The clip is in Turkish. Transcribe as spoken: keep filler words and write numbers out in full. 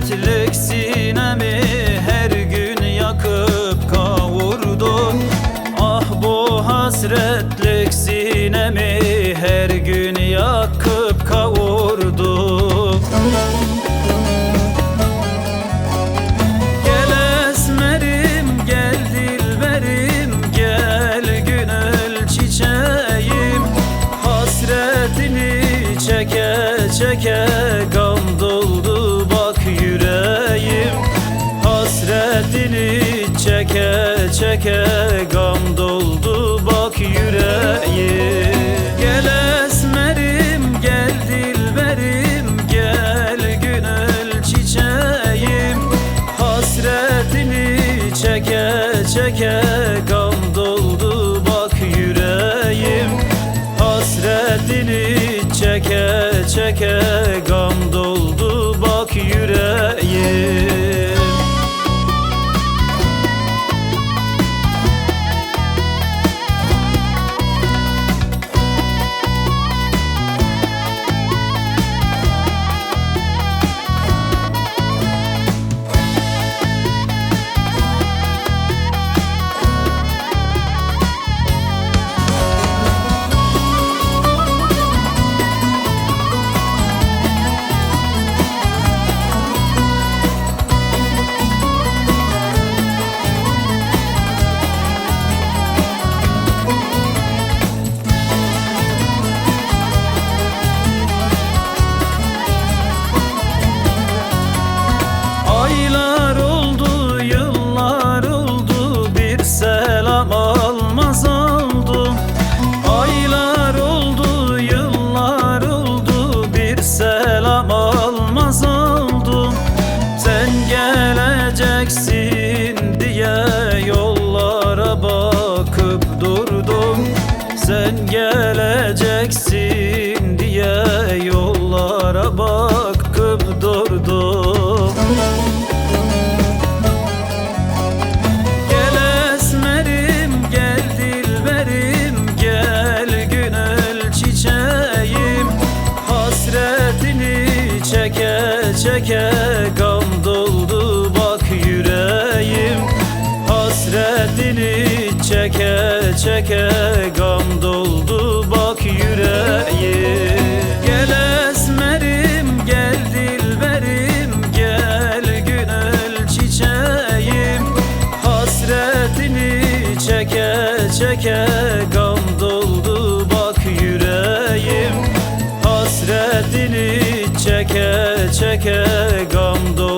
hasretlik sinemi her gün yakıp kavurdu. Ah bu hasretlik sinemi her gün yakıp kavurdu. Gel esmerim, gel dilberim, gel gönül çiçeğim. Hasretini çeke çeke gam doldu bak yüreğim. Hasretini çeke çeke gam doldu bak yüreğim. Gel esmerim, gel dilberim, gel gönül çiçeğim. Hasretini çeke çeke gam doldu bak yüreğim. Hasretini çeke çeke gam doldu bak yüreğim. Aylar oldu, yıllar oldu, bir selam almaz oldu. Aylar oldu, yıllar oldu, bir selam almaz oldu. Sen geleceksin diye yollara bakıp durdum. Sen geleceksin diye yollara bakıp durdum. Gel esmerim, gel dilberim, gel gönül çiçeğim. Hasretini çeke çeke gam doldu bak yüreğim. Hasretini çeke çeke gam doldu bak yüreğim. Gel esmerim, gel dilberim, gel gönül çiçeğim. Hasretini çeke çeke gam doldu bak yüreğim. Hasretini çeke çeke gam doldu